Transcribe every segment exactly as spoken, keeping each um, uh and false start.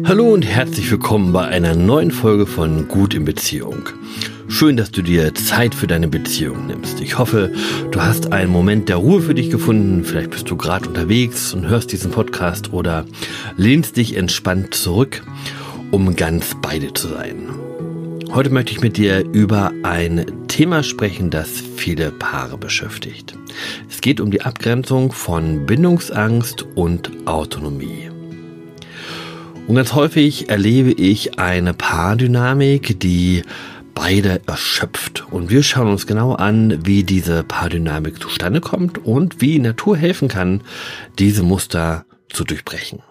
Hallo und herzlich willkommen bei einer neuen Folge von Gut in Beziehung. Schön, dass du dir Zeit für deine Beziehung nimmst. Ich hoffe, du hast einen Moment der Ruhe für dich gefunden. Vielleicht bist du gerade unterwegs und hörst diesen Podcast oder lehnst dich entspannt zurück, um ganz beide zu sein. Heute möchte ich mit dir über ein Thema sprechen, das viele Paare beschäftigt. Es geht um die Abgrenzung von Bindungsangst und Autonomie. Und ganz häufig erlebe ich eine Paardynamik, die beide erschöpft. Und wir schauen uns genau an, wie diese Paardynamik zustande kommt und wie Natur helfen kann, diese Muster zu durchbrechen.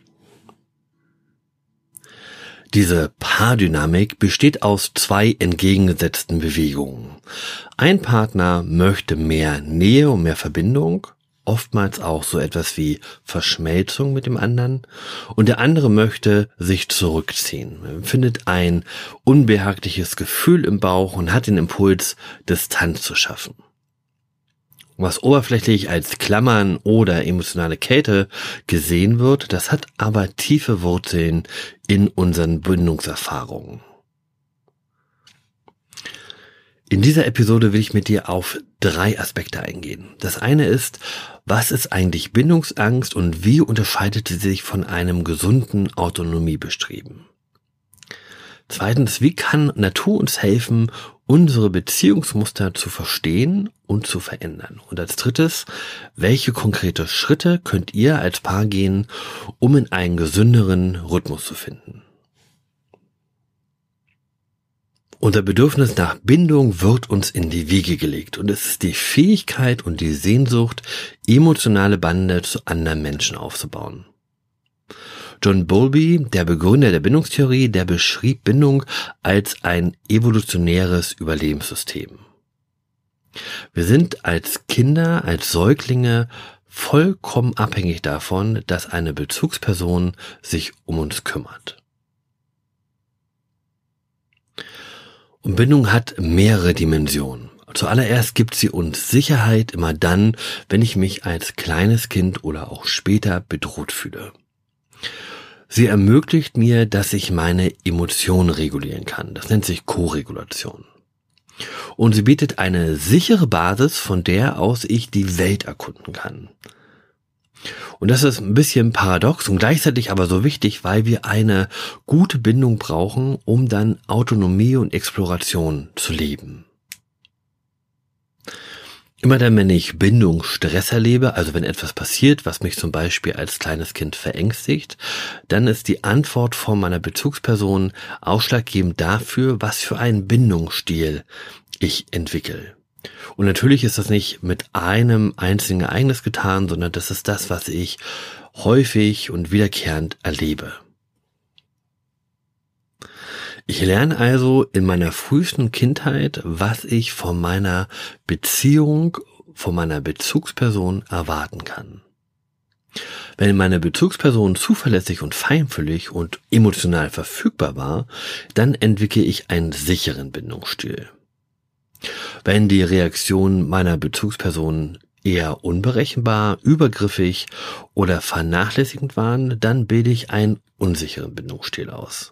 Diese Paardynamik besteht aus zwei entgegengesetzten Bewegungen. Ein Partner möchte mehr Nähe und mehr Verbindung, oftmals auch so etwas wie Verschmelzung mit dem anderen, und der andere möchte sich zurückziehen, empfindet ein unbehagliches Gefühl im Bauch und hat den Impuls, Distanz zu schaffen. Was oberflächlich als Klammern oder emotionale Kälte gesehen wird, das hat aber tiefe Wurzeln in unseren Bindungserfahrungen. In dieser Episode will ich mit dir auf drei Aspekte eingehen. Das eine ist, was ist eigentlich Bindungsangst und wie unterscheidet sie sich von einem gesunden Autonomiebestreben? Zweitens, wie kann Natur uns helfen, unsere Beziehungsmuster zu verstehen und zu verändern? Und als drittes, welche konkrete Schritte könnt ihr als Paar gehen, um in einen gesünderen Rhythmus zu finden? Unser Bedürfnis nach Bindung wird uns in die Wiege gelegt und es ist die Fähigkeit und die Sehnsucht, emotionale Bande zu anderen Menschen aufzubauen. John Bowlby, der Begründer der Bindungstheorie, der beschrieb Bindung als ein evolutionäres Überlebenssystem. Wir sind als Kinder, als Säuglinge vollkommen abhängig davon, dass eine Bezugsperson sich um uns kümmert. Und Bindung hat mehrere Dimensionen. Zuallererst gibt sie uns Sicherheit immer dann, wenn ich mich als kleines Kind oder auch später bedroht fühle. Sie ermöglicht mir, dass ich meine Emotionen regulieren kann. Das nennt sich Koregulation. Und sie bietet eine sichere Basis, von der aus ich die Welt erkunden kann. Und das ist ein bisschen paradox und gleichzeitig aber so wichtig, weil wir eine gute Bindung brauchen, um dann Autonomie und Exploration zu leben. Immer dann, wenn ich Bindungsstress erlebe, also wenn etwas passiert, was mich zum Beispiel als kleines Kind verängstigt, dann ist die Antwort von meiner Bezugsperson ausschlaggebend dafür, was für einen Bindungsstil ich entwickle. Und natürlich ist das nicht mit einem einzigen Ereignis getan, sondern das ist das, was ich häufig und wiederkehrend erlebe. Ich lerne also in meiner frühesten Kindheit, was ich von meiner Beziehung, von meiner Bezugsperson erwarten kann. Wenn meine Bezugsperson zuverlässig und feinfühlig und emotional verfügbar war, dann entwickle ich einen sicheren Bindungsstil. Wenn die Reaktionen meiner Bezugsperson eher unberechenbar, übergriffig oder vernachlässigend waren, dann bilde ich einen unsicheren Bindungsstil aus.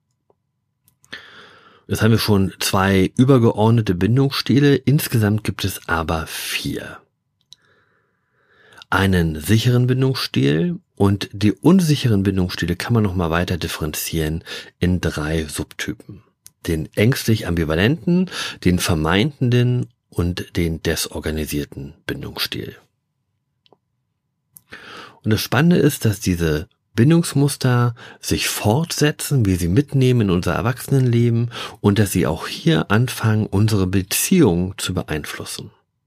Jetzt haben wir schon zwei übergeordnete Bindungsstile, insgesamt gibt es aber vier. Einen sicheren Bindungsstil und die unsicheren Bindungsstile kann man nochmal weiter differenzieren in drei Subtypen. Den ängstlich ambivalenten, den vermeidenden und den desorganisierten Bindungsstil. Und das Spannende ist, dass diese Bindungsmuster sich fortsetzen, wir sie mitnehmen in unser Erwachsenenleben und dass sie auch hier anfangen, unsere Beziehung zu beeinflussen.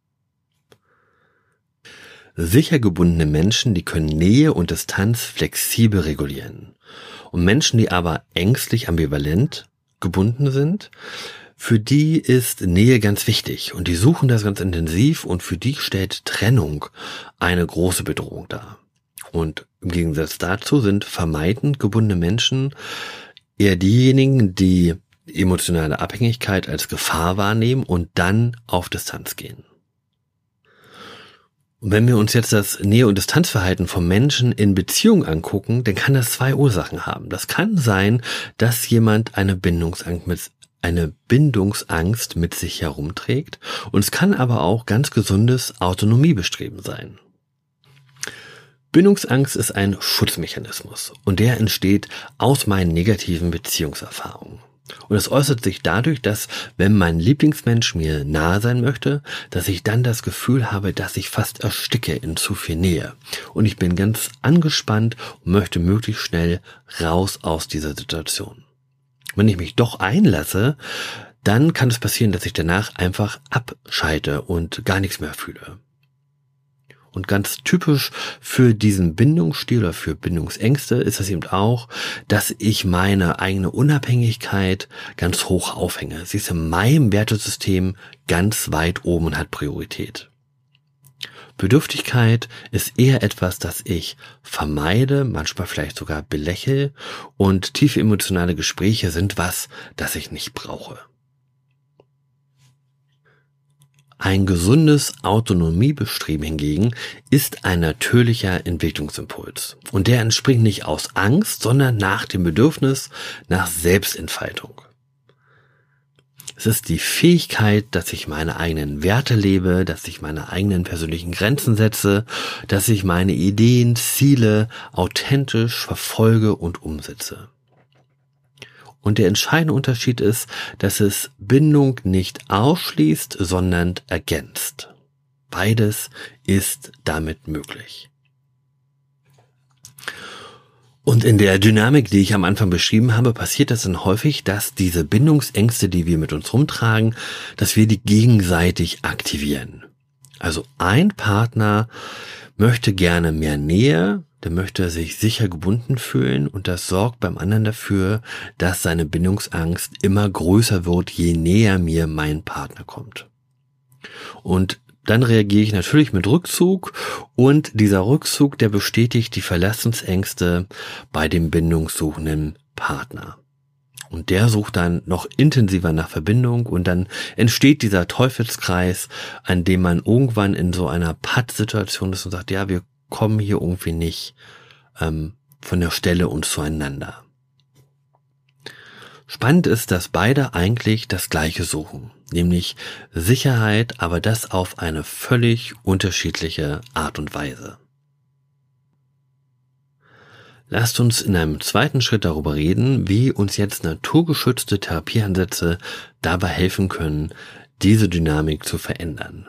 Sicher gebundene Menschen, die können Nähe und Distanz flexibel regulieren. Und Menschen, die aber ängstlich ambivalent gebunden sind, für die ist Nähe ganz wichtig und die suchen das ganz intensiv und für die stellt Trennung eine große Bedrohung dar. Und im Gegensatz dazu sind vermeidend gebundene Menschen eher diejenigen, die emotionale Abhängigkeit als Gefahr wahrnehmen und dann auf Distanz gehen. Und wenn wir uns jetzt das Nähe- und Distanzverhalten von Menschen in Beziehung angucken, dann kann das zwei Ursachen haben. Das kann sein, dass jemand eine Bindungsangst mit, eine Bindungsangst mit sich herumträgt. Und es kann aber auch ganz gesundes Autonomiebestreben sein. Bindungsangst ist ein Schutzmechanismus und der entsteht aus meinen negativen Beziehungserfahrungen. Und es äußert sich dadurch, dass, wenn mein Lieblingsmensch mir nahe sein möchte, dass ich dann das Gefühl habe, dass ich fast ersticke in zu viel Nähe. Und ich bin ganz angespannt und möchte möglichst schnell raus aus dieser Situation. Wenn ich mich doch einlasse, dann kann es passieren, dass ich danach einfach abschalte und gar nichts mehr fühle. Und ganz typisch für diesen Bindungsstil oder für Bindungsängste ist es eben auch, dass ich meine eigene Unabhängigkeit ganz hoch aufhänge. Sie ist in meinem Wertesystem ganz weit oben und hat Priorität. Bedürftigkeit ist eher etwas, das ich vermeide, manchmal vielleicht sogar belächle, und tiefe emotionale Gespräche sind was, das ich nicht brauche. Ein gesundes Autonomiebestreben hingegen ist ein natürlicher Entwicklungsimpuls. Und der entspringt nicht aus Angst, sondern nach dem Bedürfnis nach Selbstentfaltung. Es ist die Fähigkeit, dass ich meine eigenen Werte lebe, dass ich meine eigenen persönlichen Grenzen setze, dass ich meine Ideen, Ziele authentisch verfolge und umsetze. Und der entscheidende Unterschied ist, dass es Bindung nicht ausschließt, sondern ergänzt. Beides ist damit möglich. Und in der Dynamik, die ich am Anfang beschrieben habe, passiert es dann häufig, dass diese Bindungsängste, die wir mit uns rumtragen, dass wir die gegenseitig aktivieren. Also ein Partner möchte gerne mehr Nähe, der möchte sich sicher gebunden fühlen, und das sorgt beim anderen dafür, dass seine Bindungsangst immer größer wird, je näher mir mein Partner kommt. Und dann reagiere ich natürlich mit Rückzug, und dieser Rückzug, der bestätigt die Verlassensängste bei dem bindungssuchenden Partner. Und der sucht dann noch intensiver nach Verbindung, und dann entsteht dieser Teufelskreis, an dem man irgendwann in so einer Pattsituation ist und sagt, ja, wir kommen hier irgendwie nicht ähm, von der Stelle und zueinander. Spannend ist, dass beide eigentlich das Gleiche suchen, nämlich Sicherheit, aber das auf eine völlig unterschiedliche Art und Weise. Lasst uns in einem zweiten Schritt darüber reden, wie uns jetzt naturgeschützte Therapieansätze dabei helfen können, diese Dynamik zu verändern.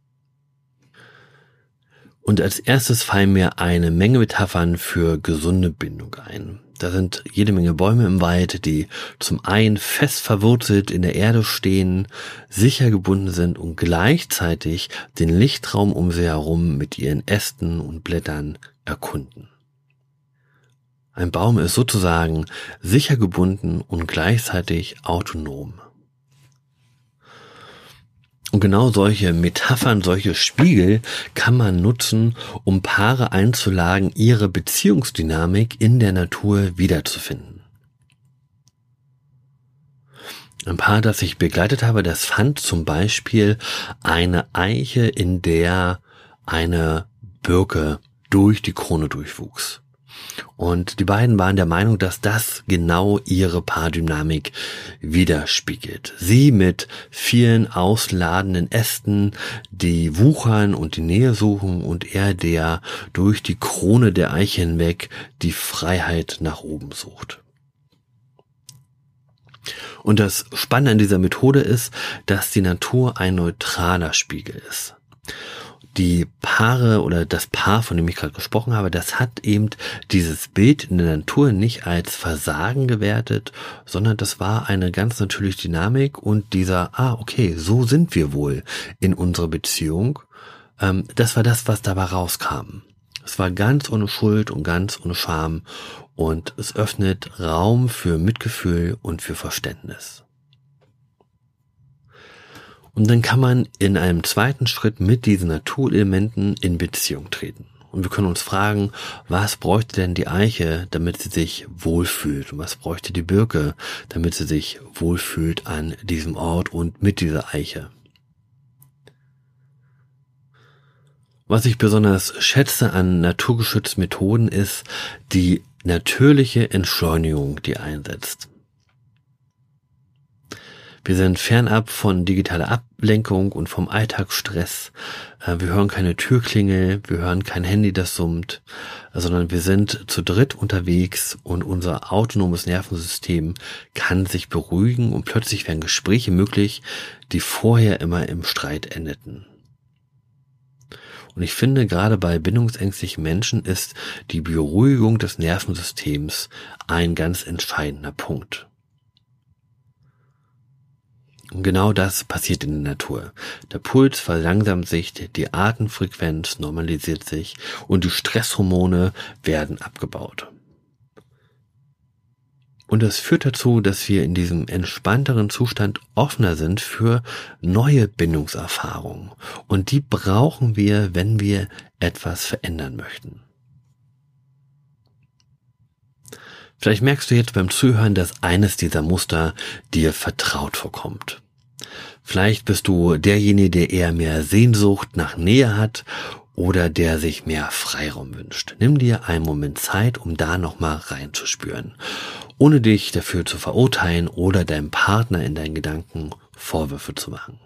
Und als erstes fallen mir eine Menge Metaphern für gesunde Bindung ein. Da sind jede Menge Bäume im Wald, die zum einen fest verwurzelt in der Erde stehen, sicher gebunden sind und gleichzeitig den Lichtraum um sie herum mit ihren Ästen und Blättern erkunden. Ein Baum ist sozusagen sicher gebunden und gleichzeitig autonom. Und genau solche Metaphern, solche Spiegel kann man nutzen, um Paare einzuladen, ihre Beziehungsdynamik in der Natur wiederzufinden. Ein Paar, das ich begleitet habe, das fand zum Beispiel eine Eiche, in der eine Birke durch die Krone durchwuchs. Und die beiden waren der Meinung, dass das genau ihre Paardynamik widerspiegelt. Sie mit vielen ausladenden Ästen, die wuchern und die Nähe suchen, und er, der durch die Krone der Eiche hinweg die Freiheit nach oben sucht. Und das Spannende an dieser Methode ist, dass die Natur ein neutraler Spiegel ist. Die Paare oder das Paar, von dem ich gerade gesprochen habe, das hat eben dieses Bild in der Natur nicht als Versagen gewertet, sondern das war eine ganz natürliche Dynamik und dieser, ah, okay, so sind wir wohl in unserer Beziehung. Ähm, das war das, was dabei rauskam. Es war ganz ohne Schuld und ganz ohne Scham, und es öffnet Raum für Mitgefühl und für Verständnis. Und dann kann man in einem zweiten Schritt mit diesen Naturelementen in Beziehung treten. Und wir können uns fragen, was bräuchte denn die Eiche, damit sie sich wohlfühlt? Und was bräuchte die Birke, damit sie sich wohlfühlt an diesem Ort und mit dieser Eiche? Was ich besonders schätze an naturgeschützten Methoden ist die natürliche Entschleunigung, die einsetzt. Wir sind fernab von digitaler Ablenkung und vom Alltagsstress. Wir hören keine Türklingel, wir hören kein Handy, das summt, sondern wir sind zu dritt unterwegs und unser autonomes Nervensystem kann sich beruhigen und plötzlich werden Gespräche möglich, die vorher immer im Streit endeten. Und ich finde, gerade bei bindungsängstlichen Menschen ist die Beruhigung des Nervensystems ein ganz entscheidender Punkt. Und genau das passiert in der Natur. Der Puls verlangsamt sich, die Atemfrequenz normalisiert sich und die Stresshormone werden abgebaut. Und das führt dazu, dass wir in diesem entspannteren Zustand offener sind für neue Bindungserfahrungen. Und die brauchen wir, wenn wir etwas verändern möchten. Vielleicht merkst du jetzt beim Zuhören, dass eines dieser Muster dir vertraut vorkommt. Vielleicht bist du derjenige, der eher mehr Sehnsucht nach Nähe hat oder der sich mehr Freiraum wünscht. Nimm dir einen Moment Zeit, um da nochmal reinzuspüren, ohne dich dafür zu verurteilen oder deinem Partner in deinen Gedanken Vorwürfe zu machen.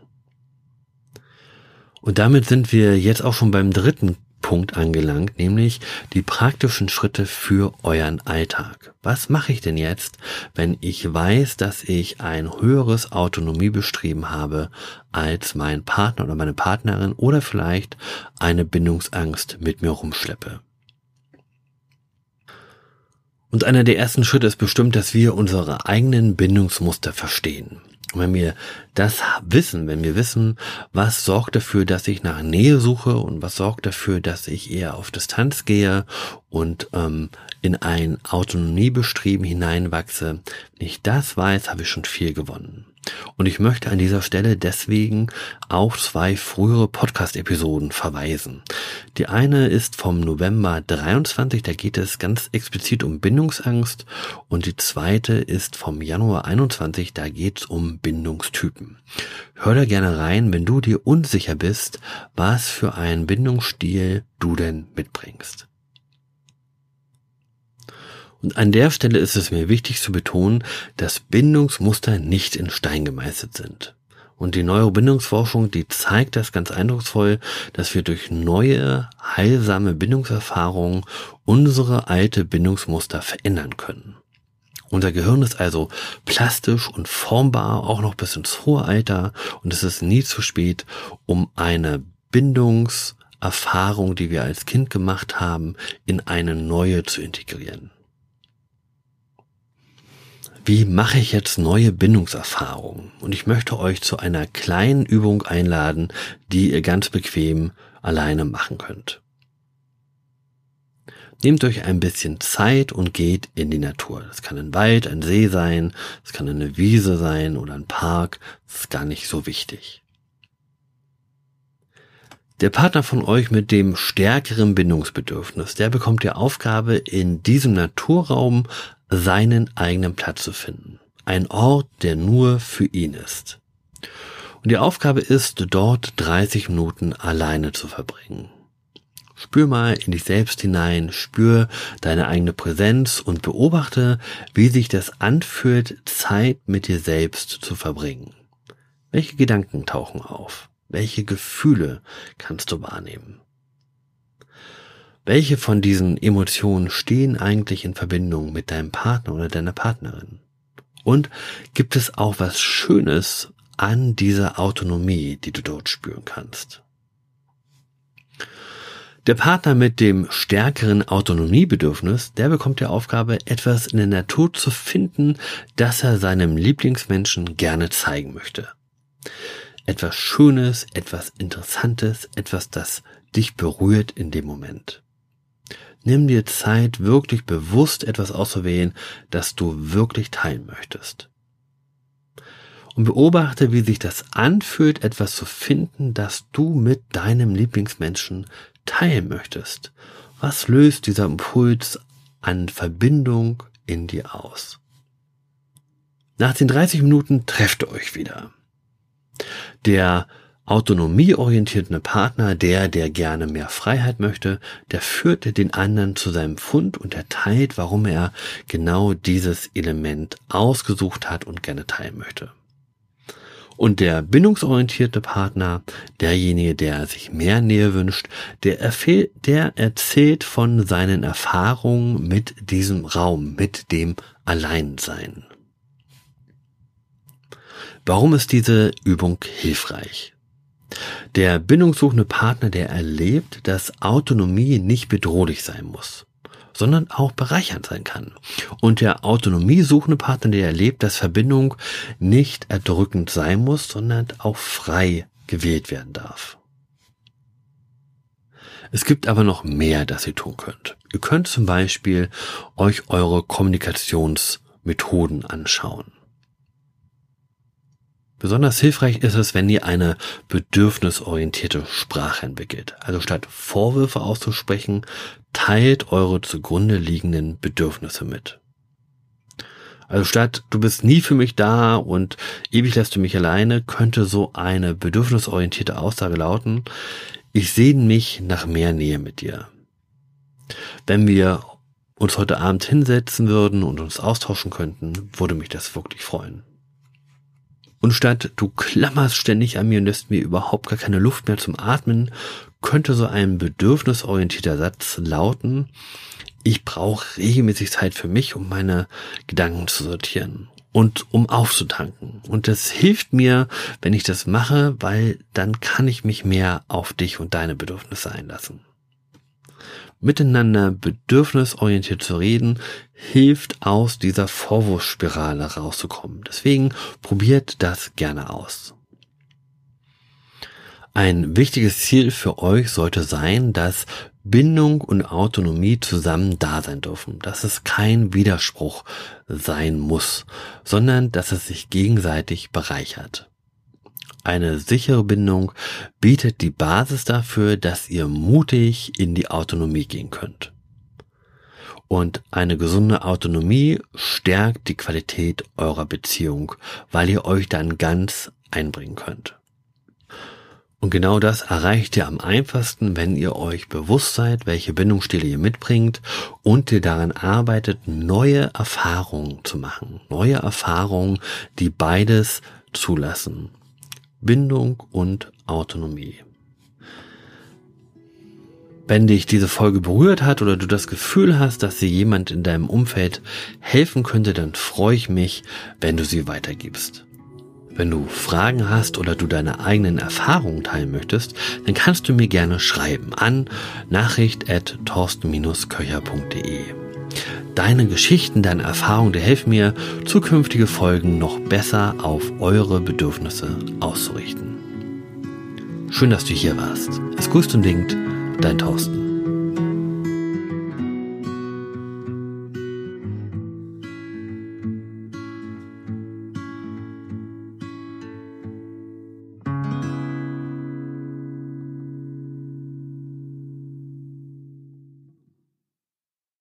Und damit sind wir jetzt auch schon beim dritten Punkt angelangt, nämlich die praktischen Schritte für euren Alltag. Was mache ich denn jetzt, wenn ich weiß, dass ich ein höheres Autonomiebestreben habe als mein Partner oder meine Partnerin oder vielleicht eine Bindungsangst mit mir rumschleppe? Und einer der ersten Schritte ist bestimmt, dass wir unsere eigenen Bindungsmuster verstehen. Und wenn wir das wissen, wenn wir wissen, was sorgt dafür, dass ich nach Nähe suche und was sorgt dafür, dass ich eher auf Distanz gehe und ähm, in ein Autonomiebestreben hineinwachse, wenn ich das weiß, habe ich schon viel gewonnen. Und ich möchte an dieser Stelle deswegen auf zwei frühere Podcast-Episoden verweisen. Die eine ist vom November dreiundzwanzig, da geht es ganz explizit um Bindungsangst, und die zweite ist vom Januar einundzwanzig, da geht es um Bindungstypen. Hör da gerne rein, wenn du dir unsicher bist, was für einen Bindungsstil du denn mitbringst. Und an der Stelle ist es mir wichtig zu betonen, dass Bindungsmuster nicht in Stein gemeißelt sind. Und die Neurobindungsforschung, die zeigt das ganz eindrucksvoll, dass wir durch neue, heilsame Bindungserfahrungen unsere alte Bindungsmuster verändern können. Unser Gehirn ist also plastisch und formbar, auch noch bis ins hohe Alter, und es ist nie zu spät, um eine Bindungserfahrung, die wir als Kind gemacht haben, in eine neue zu integrieren. Wie mache ich jetzt neue Bindungserfahrungen? Und ich möchte euch zu einer kleinen Übung einladen, die ihr ganz bequem alleine machen könnt. Nehmt euch ein bisschen Zeit und geht in die Natur. Das kann ein Wald, ein See sein, es kann eine Wiese sein oder ein Park. Das ist gar nicht so wichtig. Der Partner von euch mit dem stärkeren Bindungsbedürfnis, der bekommt die Aufgabe, in diesem Naturraum seinen eigenen Platz zu finden. Ein Ort, der nur für ihn ist. Und die Aufgabe ist, dort dreißig Minuten alleine zu verbringen. Spür mal in dich selbst hinein, spür deine eigene Präsenz und beobachte, wie sich das anfühlt, Zeit mit dir selbst zu verbringen. Welche Gedanken tauchen auf? Welche Gefühle kannst du wahrnehmen? Welche von diesen Emotionen stehen eigentlich in Verbindung mit deinem Partner oder deiner Partnerin? Und gibt es auch was Schönes an dieser Autonomie, die du dort spüren kannst? Der Partner mit dem stärkeren Autonomiebedürfnis, der bekommt die Aufgabe, etwas in der Natur zu finden, das er seinem Lieblingsmenschen gerne zeigen möchte. Etwas Schönes, etwas Interessantes, etwas, das dich berührt in dem Moment. Nimm dir Zeit, wirklich bewusst etwas auszuwählen, das du wirklich teilen möchtest. Und beobachte, wie sich das anfühlt, etwas zu finden, das du mit deinem Lieblingsmenschen teilen möchtest. Was löst dieser Impuls an Verbindung in dir aus? Nach den dreißig Minuten trefft ihr euch wieder. Der autonomieorientierte Partner, der, der gerne mehr Freiheit möchte, der führt den anderen zu seinem Pfund und erteilt, warum er genau dieses Element ausgesucht hat und gerne teilen möchte. Und der bindungsorientierte Partner, derjenige, der sich mehr Nähe wünscht, der, erfäh- der erzählt von seinen Erfahrungen mit diesem Raum, mit dem Alleinsein. Warum ist diese Übung hilfreich? Der bindungssuchende Partner, der erlebt, dass Autonomie nicht bedrohlich sein muss, sondern auch bereichernd sein kann. Und der autonomiesuchende Partner, der erlebt, dass Verbindung nicht erdrückend sein muss, sondern auch frei gewählt werden darf. Es gibt aber noch mehr, das ihr tun könnt. Ihr könnt zum Beispiel euch eure Kommunikationsmethoden anschauen. Besonders hilfreich ist es, wenn ihr eine bedürfnisorientierte Sprache entwickelt. Also statt Vorwürfe auszusprechen, teilt eure zugrunde liegenden Bedürfnisse mit. Also statt du bist nie für mich da und ewig lässt du mich alleine, könnte so eine bedürfnisorientierte Aussage lauten: Ich sehne mich nach mehr Nähe mit dir. Wenn wir uns heute Abend hinsetzen würden und uns austauschen könnten, würde mich das wirklich freuen. Und statt du klammerst ständig an mir und lässt mir überhaupt gar keine Luft mehr zum Atmen, könnte so ein bedürfnisorientierter Satz lauten: Ich brauche regelmäßig Zeit für mich, um meine Gedanken zu sortieren und um aufzutanken. Und das hilft mir, wenn ich das mache, weil dann kann ich mich mehr auf dich und deine Bedürfnisse einlassen. Miteinander bedürfnisorientiert zu reden, hilft aus dieser Vorwurfsspirale rauszukommen. Deswegen probiert das gerne aus. Ein wichtiges Ziel für euch sollte sein, dass Bindung und Autonomie zusammen da sein dürfen, dass es kein Widerspruch sein muss, sondern dass es sich gegenseitig bereichert. Eine sichere Bindung bietet die Basis dafür, dass ihr mutig in die Autonomie gehen könnt. Und eine gesunde Autonomie stärkt die Qualität eurer Beziehung, weil ihr euch dann ganz einbringen könnt. Und genau das erreicht ihr am einfachsten, wenn ihr euch bewusst seid, welche Bindungsstile ihr mitbringt und ihr daran arbeitet, neue Erfahrungen zu machen. Neue Erfahrungen, die beides zulassen. Bindung und Autonomie. Wenn dich diese Folge berührt hat oder du das Gefühl hast, dass dir jemand in deinem Umfeld helfen könnte, dann freue ich mich, wenn du sie weitergibst. Wenn du Fragen hast oder du deine eigenen Erfahrungen teilen möchtest, dann kannst du mir gerne schreiben an nachricht at torsten köcher punkt de. Deine Geschichten, deine Erfahrungen, die helfen mir, zukünftige Folgen noch besser auf eure Bedürfnisse auszurichten. Schön, dass du hier warst. Es grüßt und winkt, dein Torsten.